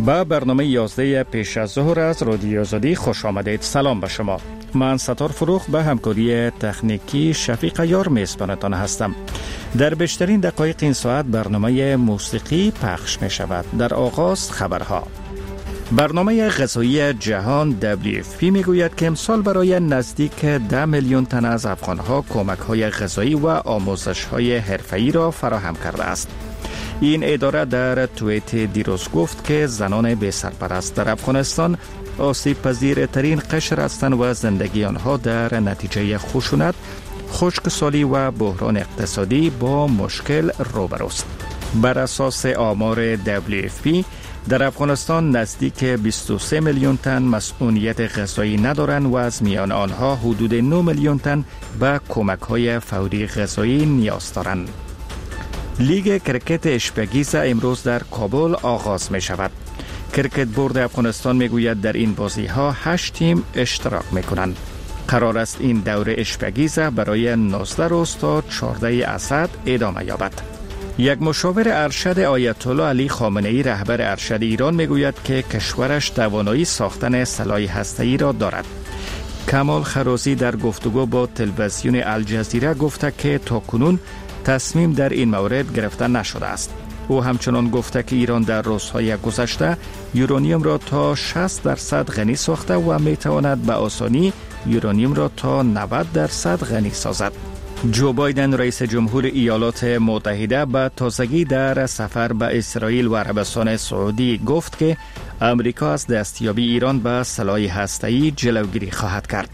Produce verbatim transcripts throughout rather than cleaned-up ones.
با برنامه یازده پیش از ظهر از رادیو آزادی خوش آمدید. سلام به شما. من ستار فروخ به همکاری تکنیکی شفیق یار میزبانتان هستم. در بیشترین دقایق این ساعت برنامه موسیقی پخش می شود. در آغاز خبرها. برنامه غذایی جهان دبلیو اف پی می گوید که امسال برای نزدیک ده میلیون تن از افغانها کمک های غذایی و آموزش های حرفه‌ای را فراهم کرده است. این اداره در توییت دیروز گفت که زنان بی سرپرست در افغانستان آسیب پذیر ترین قشر هستند و زندگی آنها در نتیجه خشونت، خشکسالی و بحران اقتصادی با مشکل روبروست. بر اساس آمار دبلیو اف پی در افغانستان نزدیک بیست و سه میلیون تن مسئولیت غذایی ندارند و از میان آنها حدود نه میلیون تن به کمک‌های فوری غذایی نیاز دارند. لیگ کرکت اشپگیزه امروز در کابل آغاز می شود. کرکت بورد افغانستان می گوید در این بازی ها هشت تیم اشتراک می کنند. قرار است این دوره اشپگیزه برای نوزده روز تا چهارده اسد ادامه یابد. یک مشاور ارشد آیت الله علی خامنه ای رهبر ارشد ایران می گوید که کشورش توانایی ساختن سلاح هسته‌ای را دارد. کمال خرازی در گفتگو با تلویزیون الجزیره گفته که تاکنون تصمیم در این مورد گرفته نشده است. او همچنان گفته که ایران در روزهای گذشته یورانیوم را تا شصت درصد غنی ساخته و می تواند به آسانی یورانیوم را تا نود درصد غنی سازد. جو بایدن رئیس جمهور ایالات متحده به تازگی در سفر به اسرائیل و عربستان سعودی گفت که امریکا از دستیابی ایران به سلاح هسته‌ای جلوگیری خواهد کرد.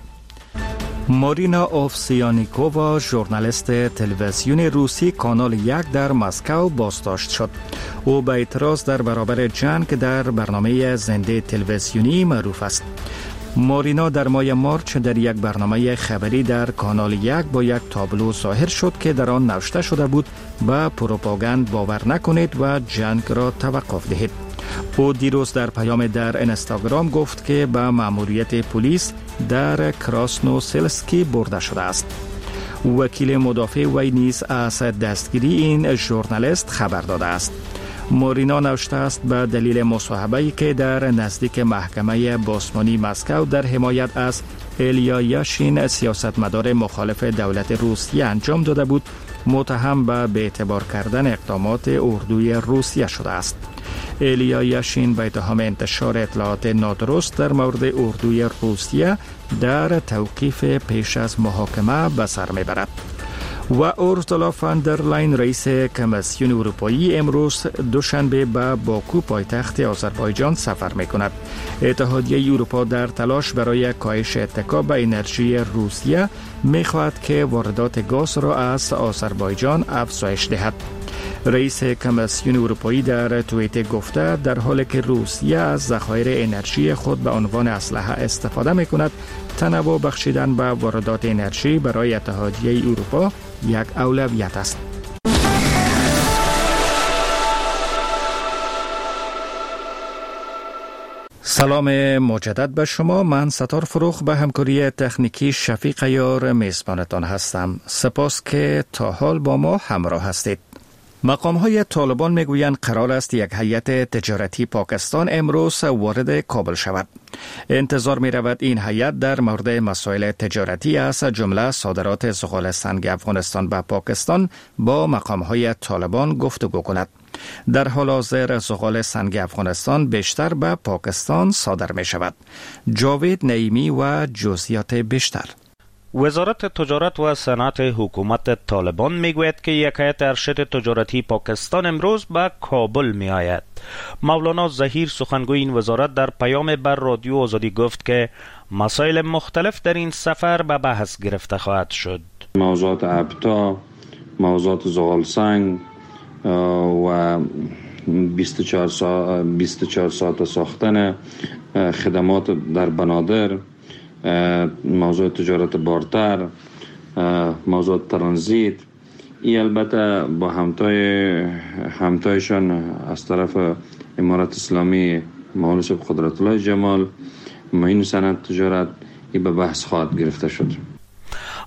مارینا اوفسیانیکووا ژورنالیست تلویزیون روسی کانال یک در مسکو بازداشت شد. او به اعتراض در برابر جنگ در برنامه زنده تلویزیونی معروف است. مارینا در ماه مارچ در یک برنامه خبری در کانال یک با یک تابلو ظاهر شد که در آن نوشته شده بود به پروپاگاند باور نکنید و جنگ را توقف دهید. او دیروز در پیام در اینستاگرام گفت که به مأموریت پلیس در کراسنوسلسکی برده شده است. وکیل مدافع وی نیز از دستگیری این ژورنالیست خبر داده است. مارینا نوشته است به دلیل مصاحبه‌ای که در نزدیک محکمه باسمانی مسکو در حمایت از ایلیا یاشین سیاستمدار مخالف دولت روسیه انجام داده بود، متهم به بی‌اعتبار کردن اقدامات اردوی روسیه شده است. ایلیا یاشین به اتهام انتشار اطلاعات نادرست در مورد اردوی روسیه در توقیف پیش از محاکمه به سر میبرد. و اورسولا فان در لاین رئیس کمیسیون اروپایی امروز دوشنبه به باکو پایتخت آذربایجان سفر میکند. اتحادیه اروپا در تلاش برای کاهش اتکا به انرژی روسیه میخواهد که واردات گاز را از آذربایجان افزایش دهد. رئیس کمیسیون اروپایی در توییت گفته در حالی که روسیه از ذخایر انرژی خود به عنوان اسلحه استفاده میکند، تنوع بخشیدن به واردات انرژی برای اتحادیه اروپا یک اولویت است. سلام مجدد به شما. من ستار فروخ به همکاری تکنیکی شفیق یار میزبانتان هستم. سپاس که تا حال با ما همراه هستید. مقام‌های طالبان میگویند قرار است یک هیئت تجارتی پاکستان امروز وارد کابل شود. انتظار می رود این هیئت در مورد مسائل تجارتی از جمله صادرات زغال سنگ افغانستان به پاکستان با مقام‌های طالبان گفتگو کند. در حال حاضر زغال سنگ افغانستان بیشتر به پاکستان صادر می شود. جاوید نعیمی و جزئیات بیشتر. وزارت تجارت و صنعت حکومت طالبان میگوید که یک هیئت ارشد تجارتی پاکستان امروز به کابل می آید. مولانا ظهیر سخنگوی این وزارت در پیام بر رادیو آزادی گفت که مسائل مختلف در این سفر به بحث گرفته خواهد شد. موضوعات ابتا، موضوعات زغال سنگ و بیست و چهار ساعت بیست و چهار ساعت ساختن خدمات در بنادر، موضوع تجارت بارتر، موضوع ترانزیت، این البته با همتای همتایشان از طرف امارت اسلامی مولانا شیخ قدرت الله جمال معین صنعت تجارت این به بحث خواهد گرفته شد.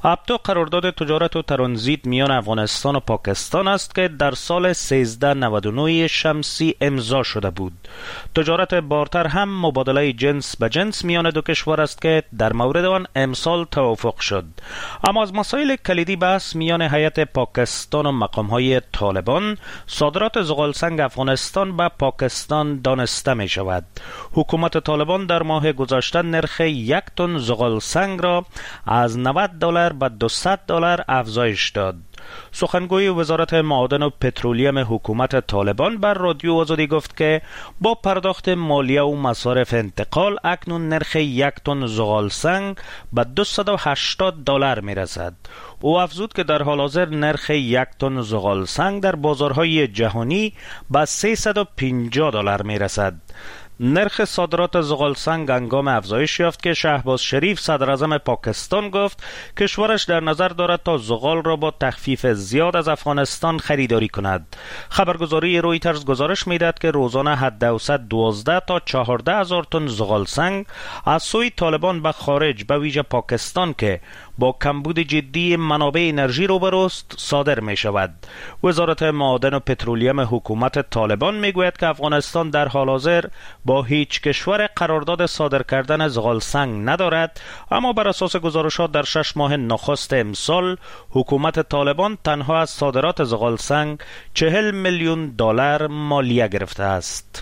ابتا قرارداد تجارت و ترانزیت میان افغانستان و پاکستان است که در سال سیزده نود و نه شمسی امضا شده بود. تجارت بارتر هم مبادله جنس به جنس میان دو کشور است که در مورد آن امسال توافق شد. اما از مسائل کلیدی بحث میان هیئت پاکستان و مقام‌های طالبان صادرات زغالسنگ افغانستان به پاکستان دانسته می شود. حکومت طالبان در ماه گذشته نرخ یک تن زغالسنگ را از نود دلار به دویست دلار افزایش داد. سخنگوی وزارت معادن و پترولیم حکومت طالبان بر رادیو آزادی گفت که با پرداخت مالیه و مصارف انتقال اکنون نرخ یک تن زغالسنگ به دویست و هشتاد دلار می رسد. او افزود که در حال حاضر نرخ یک تن زغالسنگ در بازارهای جهانی به سیصد و پنجاه دلار می رسد. نرخ صادرات زغالسنگ هنگام افزایش یافت که شهباز شریف صدر اعظم پاکستان گفت کشورش در نظر دارد تا زغال را با تخفیف زیاد از افغانستان خریداری کند. خبرگزاری رویترز گزارش میدهد که روزانه حداوسط دوازده تا چهارده هزار تن زغالسنگ از سوی طالبان به خارج به ویژه پاکستان که با کمبود جدی منابع انرژی روبروست صادر می شود. وزارت معادن و پترولیم حکومت طالبان می گوید که افغانستان در حال حاضر با هیچ کشور قرارداد صادر کردن زغالسنگ ندارد، اما بر اساس گزارشات در شش ماه نخست امسال حکومت طالبان تنها از صادرات زغالسنگ چهل میلیون دلار مالیه گرفته است.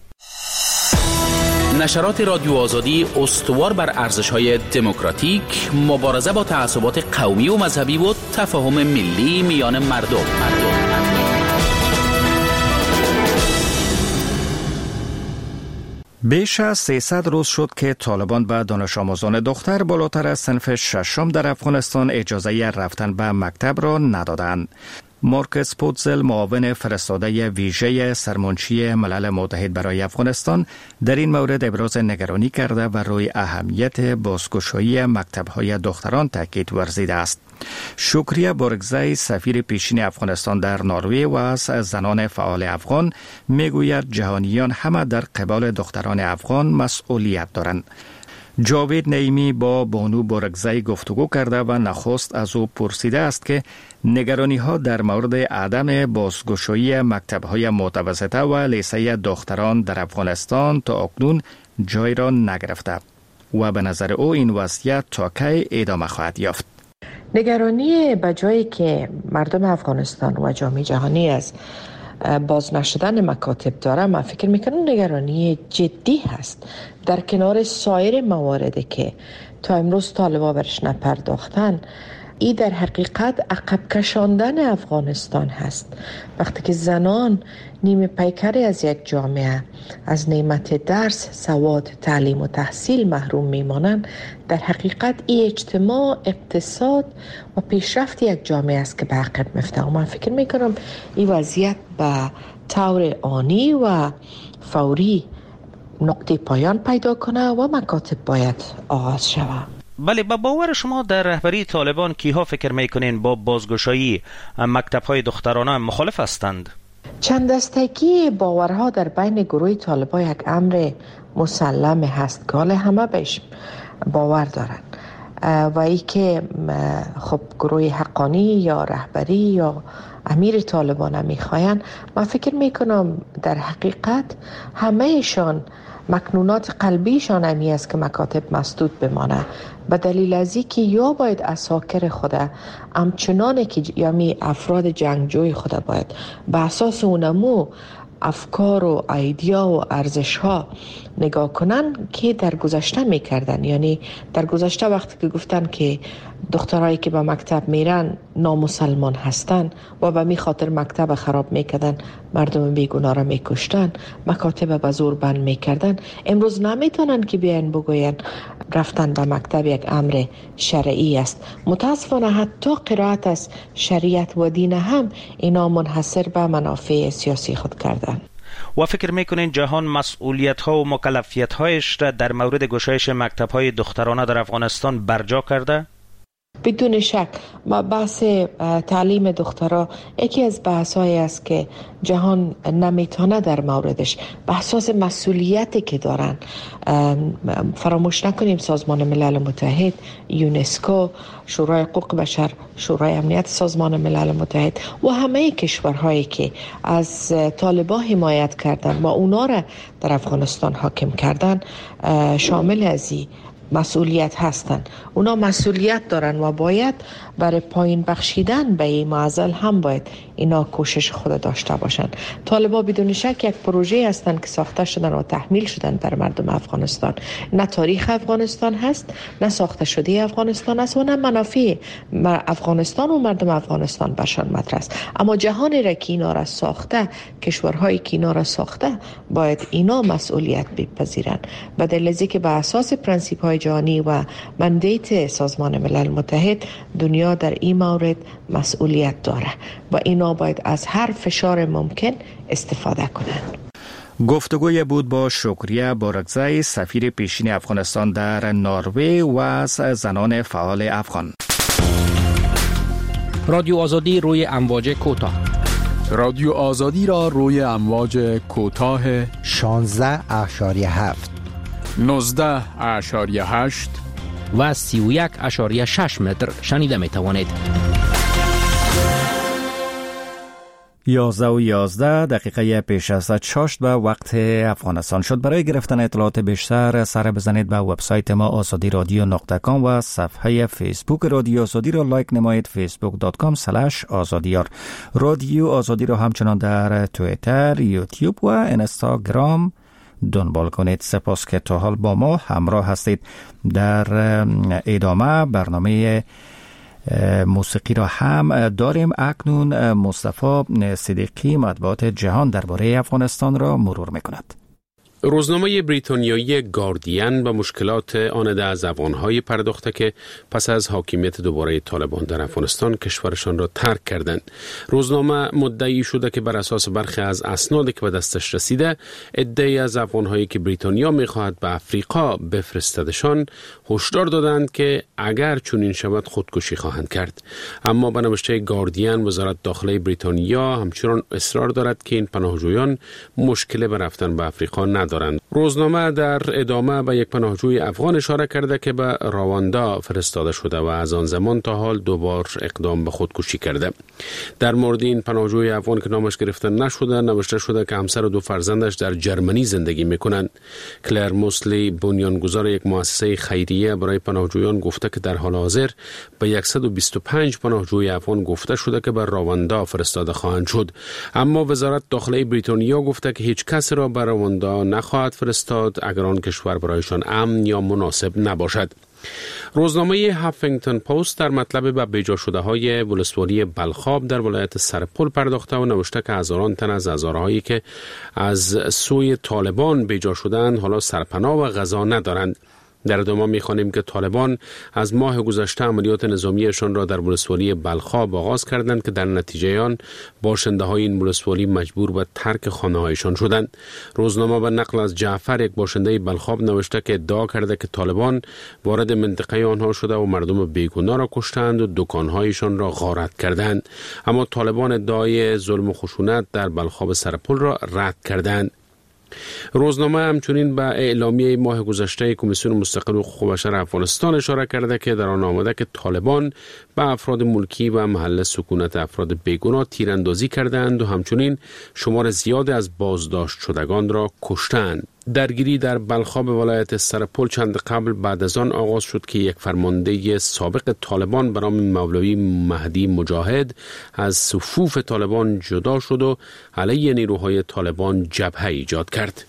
نشرات رادیو آزادی استوار بر ارزش‌های دموکراتیک، مبارزه با تعصبات قومی و مذهبی و تفاهم ملی میان مردم. مردم. بیش از سیصد روز شد که طالبان به دانش آموزان دختر بالاتر از صنف ششم در افغانستان اجازه رفتن به مکتب را ندادند. مارکس پوتزل، معاون فرستاده ویژه سرمنشی ملل متحد برای افغانستان، در این مورد ابراز نگرانی کرده و روی اهمیت بازگشایی مکتب‌های دختران تاکید ورزیده است. شکریه بورگزی، سفیر پیشین افغانستان در نروژ و از زنان فعال افغان، میگوید جهانیان همه در قبال دختران افغان مسئولیت دارند. جاوید نعیمی با بانو بورگزی گفتگو کرده و نخست از او پرسیده است که نگرانی ها در مورد عدم بازگشایی مکتب های متوسطه و لیسه دختران در افغانستان تا اکنون جای را نگرفته و به نظر او این وضعیت تا کی ادامه خواهد یافت. نگرانی به جایی که مردم افغانستان و جامعه جهانی از باز نشدن مکاتب داره، من فکر میکنم نگرانی جدی هست. در کنار سایر مواردی که تا امروز طالبان برش نپرداختن، این در حقیقت عقب کشاندن افغانستان هست. وقتی که زنان نیمه پیکری از یک جامعه از نعمت درس، سواد، تعلیم و تحصیل محروم میمانند، در حقیقت این اجتماع، اقتصاد و پیشرفت یک جامعه است که به عقب میفته. و من فکر میکنم این وضعیت به طور آنی و فوری نقطه پایان پیدا کنه و مکاتب باید آغاز شود. بله، با باور شما در رهبری طالبان کیها فکر میکنین با بازگشایی مکتب‌های دخترانه مخالف هستند؟ چند دستگی باورها در بین گروه طالبان یک امر مسلم هست که حالا همه بهش باور دارن و ای که خب گروه حقانی یا رهبری یا امیر طالبان هم میخواین، من فکر میکنم در حقیقت همهشان مکنونات قلبیشان همی است که مکاتب مسدود بمانه، به دلیل از این که یا باید اساکر خود همچنان که یعنی افراد جنگجوی خود باید به اساس اونمو افکار و ایدیا و ارزش ها نگاه کنن که در گذشته میکردن. یعنی در گذشته وقتی که گفتن که دخترایی که به مکتب میرن نامسلمان هستن و به می خاطر مکتب خراب میکردن، مردم بیگناه را میکشتن، مکاتب به زور بند میکردن، امروز نمیتونن که بیان بگوین رفتن به مکتب یک امر شرعی است. متاسفانه حتی قرائت از شریعت و دین هم اینا منحصر به منافع سیاسی خود کردن. و فکر میکنین جهان مسئولیت ها و مکلفیت هایش را در مورد گشایش مکتب های دخترانه در افغانستان برجا کرده؟ بدون شک ما بحث تعلیم دخترها یکی از بحث‌هایی است که جهان نمیتونه در موردش به اساس مسئولیتی که دارن. فراموش نکنیم سازمان ملل متحد، یونسکو، شورای حقوق بشر، شورای امنیت سازمان ملل متحد و همه کشورهایی که از طالبان حمایت کردن و اونا را در افغانستان حاکم کردن شامل از این مسئولیت هستند. اونا مسئولیت دارن و باید برای پایین بخشیدن به این معضل هم باید اینا کوشش خود داشته باشن. طالبان بدون شک یک پروژه هستند که ساخته شدن و تحمیل شدن بر مردم افغانستان. نه تاریخ افغانستان هست، نه ساخته شده افغانستان است و نه منافع افغانستان و مردم افغانستان برشان مطرح است. اما جهانی را که اینا را ساخته، کشورهایی که اینا را ساخته، باید اینا مسئولیت بپذیرن. به دلیل از اینکه به اساس پرنسیپ های جهانی و مندیت سازمان ملل متحد دنیا در این مورد مسئولیت داره و اینا باید از هر فشار ممکن استفاده کنند. گفتگوی بود با شکریه بارکزی، سفیر پیشین افغانستان در نروژ و از زنان فعال افغان. رادیو آزادی روی امواج کوتاه. رادیو آزادی را روی امواج کوتاه شانزده اشاری هفت، نوزده اشاری هشت و سی و یک اشاری شش متر شنیده می توانید. یازده و یازده دقیقه پیش از شش به وقت افغانستان شد. برای گرفتن اطلاعات بیشتر سر بزنید به وبسایت ما آزادی رادیو نقطه کام و صفحه فیسبوک رادیو آزادی را لایک نمایید، فیسبوک دات کام اسلش آزادیار. رادیو آزادی را همچنان در توییتر، یوتیوب و اینستاگرام دنبال کنید. سپاس که تا حال با ما همراه هستید. در ادامه برنامه موسیقی را هم داریم. اکنون مصطفی صدیقی مطبوعات جهان درباره افغانستان را مرور می‌کند. روزنامه بریتانیایی گاردین به مشکلات آن ده از افغان‌های پرداخته که پس از حاکمیت دوباره طالبان در افغانستان کشورشان را ترک کردند. روزنامه مدعی شده که بر اساس برخی از اسنادی که به دستش رسیده، عده‌ای از افغان‌هایی که بریتانیا می‌خواهد به افریقا بفرستدشان هشدار دادند که اگر چنین شود خودکشی خواهند کرد. اما به نوشته گاردین، وزارت داخله بریتانیا همچنان اصرار دارد که این پناهجویان مشکل به رفتن به افریقا ندارند. روزنامه در ادامه به یک پناهجوی افغان اشاره کرده که به رواندا فرستاده شده و از آن زمان تا حال دوبار اقدام به خودکشی کرده. در مورد این پناهجوی افغان که نامش گرفته نشده، نوشته شده که همسر و دو فرزندش در جرمنی زندگی میکنند. کلر موسلی، بنیانگذار یک مؤسسه خیریه برای پناهجویان، گفته که در حال حاضر به صد و بیست و پنج پناهجوی افغان گفته شده که به رواندا فرستاده خواهند شد. اما وزارت داخله بریتانیا گفته که هیچ کس را به رواندا نخواهد فرستاد اگر آن کشور برایشان امن یا مناسب نباشد. روزنامه هافینگتون پست در مطلب به بیجا شده های ولسوالی بلخاب در ولایت سرپل پرداخته و نوشته که هزاران تن از هزارهایی که از سوی طالبان بیجا شدند حالا سرپناه و غذا ندارند. در ادامه می‌خوانیم که طالبان از ماه گذشته عملیات نظامیشان را در ولسوالی بلخاب آغاز کردند که در نتیجه آن باشنده‌های این ولسوالی مجبور به ترک خانه‌هایشان شدند. روزنامه به نقل از جعفر، یک باشنده بلخاب، نوشته که ادعا کرده که طالبان وارد منطقه آنها شده و مردم بیگناه را کشتند و دکان‌هایشان را غارت کردند. اما طالبان ادعای ظلم و خشونت در بلخاب سرپل را رد کردند. روزنامه همچنین به اعلامیه ماه گذشته کمیسیون مستقل حقوق بشر افغانستان اشاره کرده که در آن آمده که طالبان به افراد ملکی و محل سکونت افراد بیگناه تیراندازی کردند و همچنین شمار زیادی از بازداشت شدگان را کشتند. درگیری در بلخاب ولایت سرپل چند قبل بعد از آن آغاز شد که یک فرمانده سابق طالبان به نام مولوی مهدی مجاهد از صفوف طالبان جدا شد و علیه نیروهای طالبان جبهه ایجاد کرد.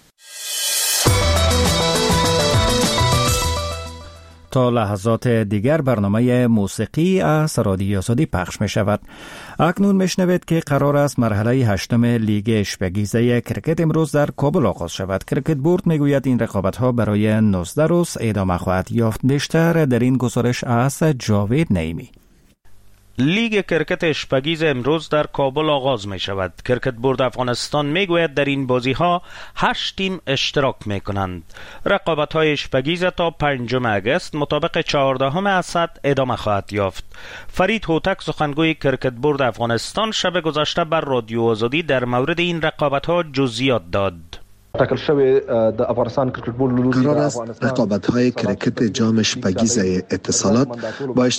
تا لحظات دیگر برنامه موسیقی از رادیو آزادی پخش می شود. اکنون می شنوید که قرار است مرحله هشتم لیگ اشپگیزه کرکت امروز در کابل آغاز شود. کرکت بورد می گوید این رقابت ها برای نوزده روز ادامه خواهد یافت. بیشتر در این گزارش از جاوید نعیمی. لیگ کرکت اشپگیز امروز در کابل آغاز می شود. کرکت بورد افغانستان می گوید در این بازی ها هشت تیم اشتراک می کنند. رقابت های اشپگیز تا پنجم اگست مطابق چهاردهم اسد ادامه خواهد یافت. فرید هوتک سخنگوی کرکت بورد افغانستان شب گذشته بر رادیو آزادی در مورد این رقابت ها جزئیات داد. قرار است رقابت های کرکت جام اشپگیز اتصالات با